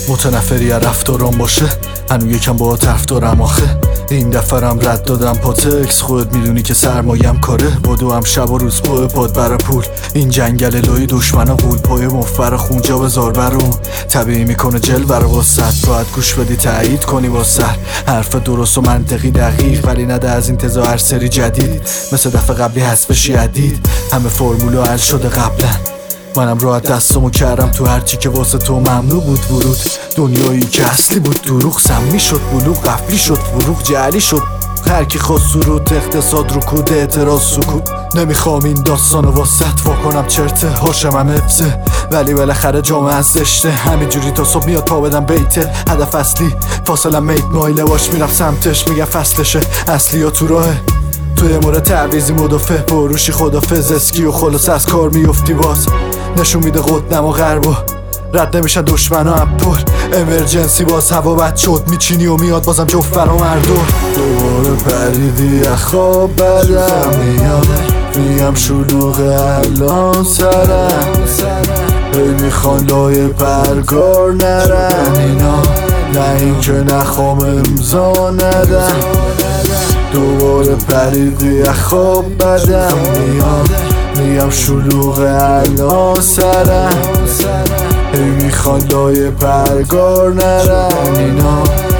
متنفری از رفتارم باشه، هنو یکم با طرفدارم آخه. این دفرم رد دادم پاتکس، خودت میدونی که سرمایم کاره. بدو هم شب و روز پای پاد برا پول، این جنگل لای دشمن غول. پای مفبر خونجا بذار برون، طبیعی میکنه جل برا واسط. باید گوش بدی تایید کنی با سر، حرف درست و منطقی دقیق، ولی نده از انتظار هر سری جدید. مثل دفعه قبلی حذفش یدید، همه فرمولا حل شده قبلا. منم راحت دستمو کردم تو هرچی که واسه تو ممنوع بود ورود. دنیایی که اصلی بود دروغ، سمی شد بلوغ، قفلی شد فروغ، جعلی شد هر کی خواست سرود. اقتصاد رکود، اعتراض سکوت. نمیخوام این داستانو واسط واکنم چرته، هاشم هم حفظه ولی بالاخره جامعه از زشته. همینجوری تا صبح میاد پا بدم بیته، هدف اصلی فاصله میت مایله باش میرم سمتش. میگم فصلشه اصلی یا تو راهه، توی مورد تعویزی مدافع بروشی خدافظ. اسکی و خلاص از کار میفتی باز، نشون میده قطنم و غربو رد نمیشن دشمن ها اپل. امرجنسی باز هوا بد شد، میچینی و میاد بازم جفت فرام اردور. دوباره پریدی خواب بدم میاد، میم شلوغ الان سرم. هی میخوان لای پرگار نرن اینا، نه این که نخوام امضا ندم. دوباره پریدی خواب بدم میاد، میم شلوغ الان سرم. هی میخوان لای پرگار نرن اینا،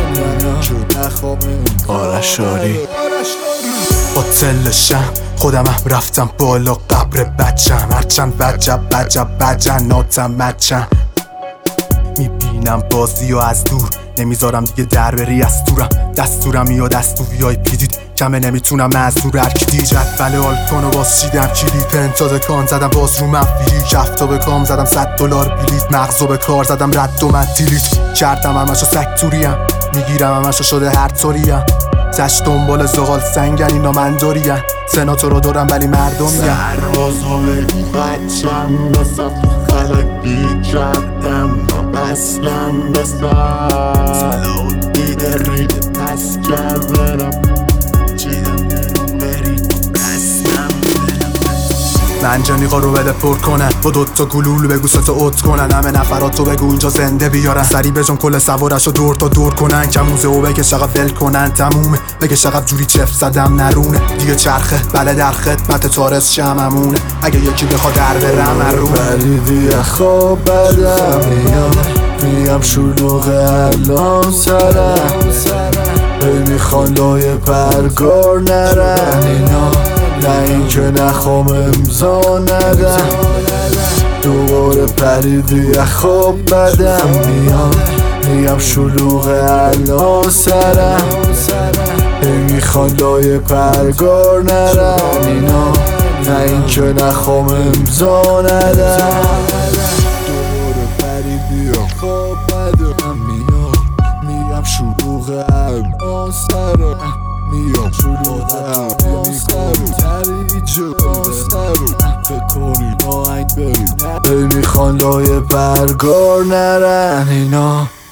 آرشاری با تلشم خودم هم رفتم بالا قبر بچم. هرچند بجب ناتم مچم. میبینم بازی و از دور، نمیذارم دیگه در بری از دورم. دستورم میاد از تو ویای پیدید، کمه نمیتونم مزدور ارکیدی. جدول آلتون و باز چیدم کلید، پنتاز کان زدم باز رو منفیلی. کفتو به کام زدم $100 بلیت، مغزو به کار زدم رد و منتیلیت. کردم همشو سکتوریم، میگیرم همشو شده هر طوریم. تش دنبال زغال سنگن اینا من داریم. سناتو رو دارم ولی مردم میگن سربازو بگو بچم، بسم خلقی کردم اصلا بسم سلام دیده رید پس کردم چیدم برید بستم. منجانیقا رو بده پر کنن، با دوتا گلول بگو ستو اوت کنن. همه نفراتو بگو اینجا زنده بیارن، سری بجن کل سوارشو دور تا دور کنن. کموزه و بگه شقب ول کنن تمومه، بگه شقب جوری چف زدم نرونه. دیگه چرخه بله در خدمت تارس شممونه، اگه یکی بخواد در برم ارونه. پریدی خواب بدم میاد، میم شلوغ الان سرم. هی میخوان لای پرگار نرن اینا، نه این که نخوام امضا ندم. دوباره پریدی خواب بدم میاد، میم شلوغ الان سرم. هی میخوان لای پرگار نرن اینا، نه این که نخوام امضا ندم. دوباره پریدی خواب بدم میاد، میم شلوغ الان سرم. میام شلوغ الان سرم، تریجو سرم فکر کنی آهنگ بریم. هی میخوان لای پرگار نرن اینا.